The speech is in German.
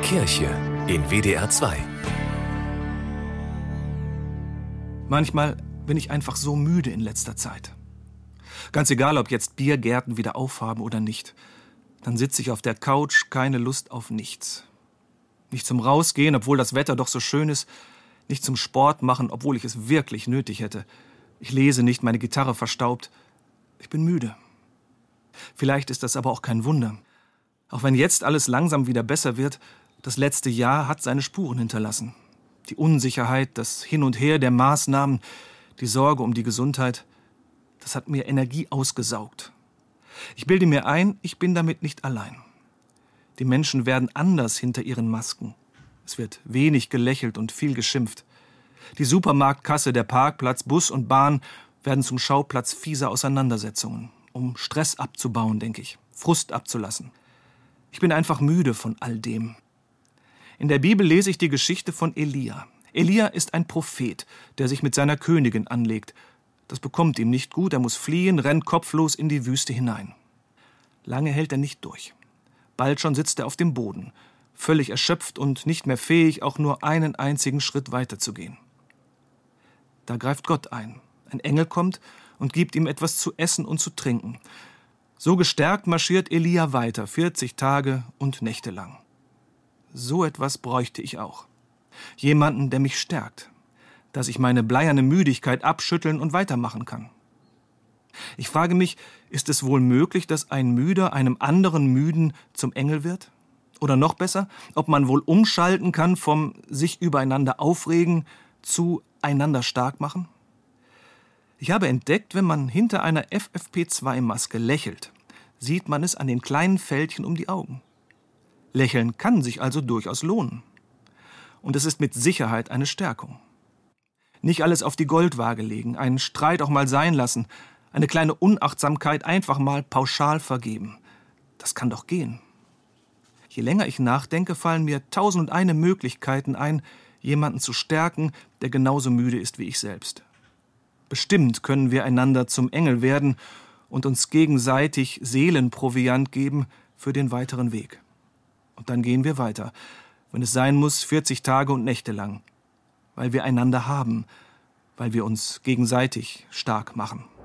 Kirche in WDR 2. Manchmal bin ich einfach so müde in letzter Zeit. Ganz egal, ob jetzt Biergärten wieder aufhaben oder nicht. Dann sitze ich auf der Couch, keine Lust auf nichts. Nicht zum Rausgehen, obwohl das Wetter doch so schön ist. Nicht zum Sport machen, obwohl ich es wirklich nötig hätte. Ich lese nicht, meine Gitarre verstaubt. Ich bin müde. Vielleicht ist das aber auch kein Wunder. Auch wenn jetzt alles langsam wieder besser wird, das letzte Jahr hat seine Spuren hinterlassen. Die Unsicherheit, das Hin und Her der Maßnahmen, die Sorge um die Gesundheit, das hat mir Energie ausgesaugt. Ich bilde mir ein, ich bin damit nicht allein. Die Menschen werden anders hinter ihren Masken. Es wird wenig gelächelt und viel geschimpft. Die Supermarktkasse, der Parkplatz, Bus und Bahn werden zum Schauplatz fieser Auseinandersetzungen, um Stress abzubauen, denke ich, Frust abzulassen. Ich bin einfach müde von all dem. In der Bibel lese ich die Geschichte von Elia. Elia ist ein Prophet, der sich mit seiner Königin anlegt. Das bekommt ihm nicht gut, er muss fliehen, rennt kopflos in die Wüste hinein. Lange hält er nicht durch. Bald schon sitzt er auf dem Boden, völlig erschöpft und nicht mehr fähig, auch nur einen einzigen Schritt weiterzugehen. Da greift Gott ein. Ein Engel kommt und gibt ihm etwas zu essen und zu trinken. So gestärkt marschiert Elia weiter, 40 Tage und Nächte lang. So etwas bräuchte ich auch. Jemanden, der mich stärkt, dass ich meine bleierne Müdigkeit abschütteln und weitermachen kann. Ich frage mich, ist es wohl möglich, dass ein Müder einem anderen Müden zum Engel wird? Oder noch besser, ob man wohl umschalten kann vom sich übereinander aufregen zu einander stark machen? Ich habe entdeckt, wenn man hinter einer FFP2-Maske lächelt, sieht man es an den kleinen Fältchen um die Augen. Lächeln kann sich also durchaus lohnen. Und es ist mit Sicherheit eine Stärkung. Nicht alles auf die Goldwaage legen, einen Streit auch mal sein lassen, eine kleine Unachtsamkeit einfach mal pauschal vergeben. Das kann doch gehen. Je länger ich nachdenke, fallen mir 1001 Möglichkeiten ein, jemanden zu stärken, der genauso müde ist wie ich selbst. Bestimmt können wir einander zum Engel werden und uns gegenseitig Seelenproviant geben für den weiteren Weg. Und dann gehen wir weiter, wenn es sein muss, 40 Tage und Nächte lang, weil wir einander haben, weil wir uns gegenseitig stark machen.